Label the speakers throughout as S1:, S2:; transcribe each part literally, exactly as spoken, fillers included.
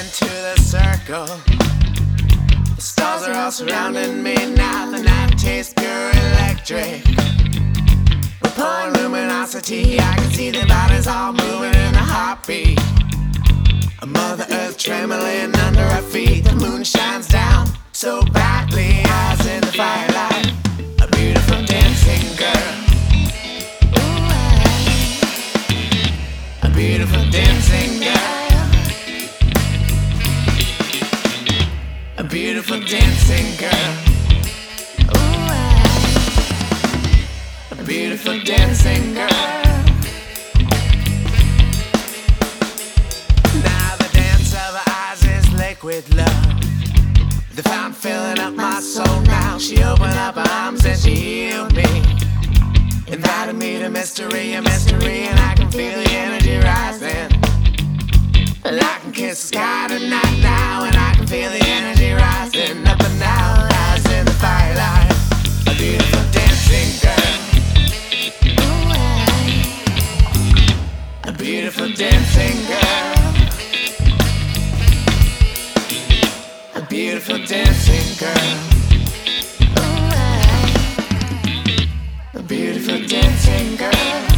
S1: into the circle. The stars are all surrounding me now. The night tastes pure electric. We're pouring luminosity. I can see the bodies all moving in a heartbeat. A Mother Earth trembling under our feet. The moon shines down so brightly, eyes in the firelight. A beautiful dancing girl. A beautiful dancing girl. A beautiful dancing girl. A beautiful dancing girl. Now the dance of her eyes is liquid love. The fountain filling up my soul now. She opened up her arms and she healed me. Invited me to mystery, a mystery, and I can feel the energy rising. And I can kiss the sky tonight now, and I can feel the energy rising up and down, eyes in the firelight. A beautiful dancing girl. A beautiful dancing girl. A beautiful dancing girl. A beautiful dancing girl.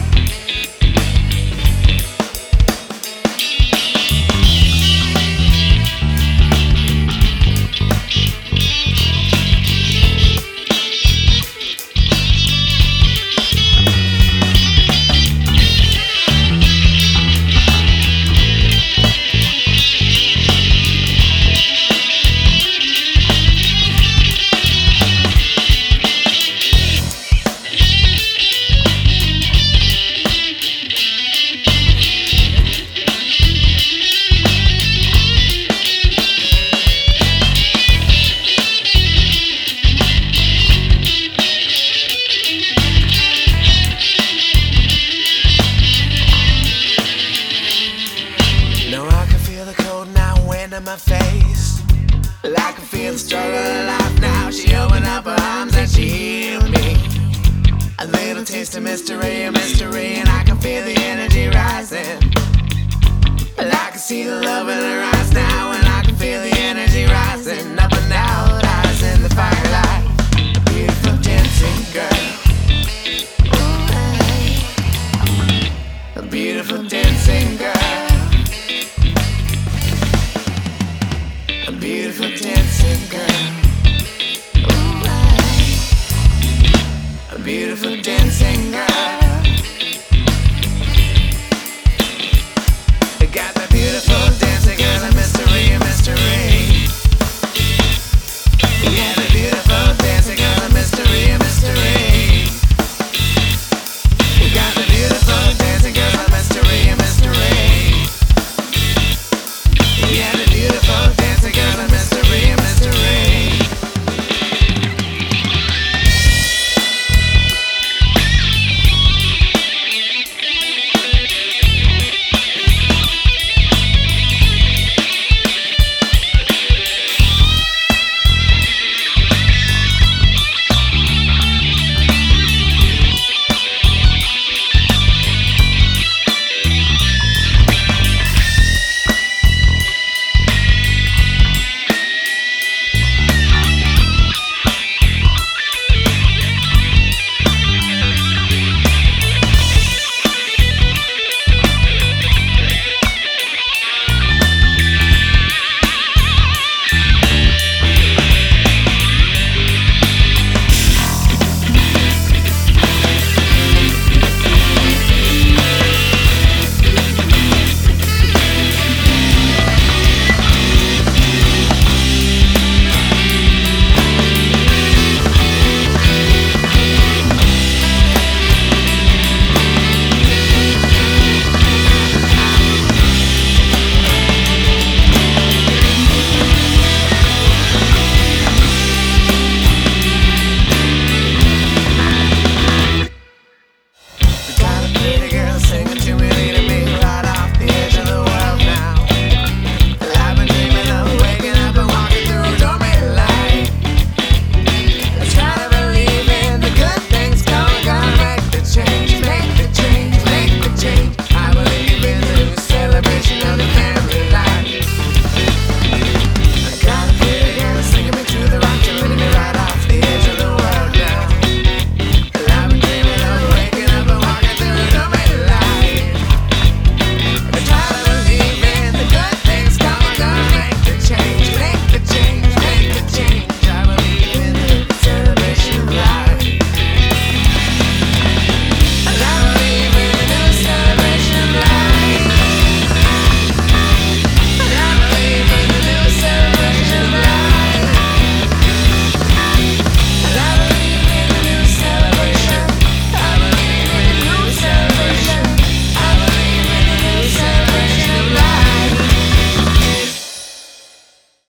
S1: My face, well, I can feel the struggle of life now. She opened up her arms and she healed me. A little taste of mystery, a mystery, and I can feel the energy rising. Well, I can see the love in her eyes now, and I can feel the energy rising up and out, eyes in the firelight. A beautiful dancing girl. A beautiful dancing girl.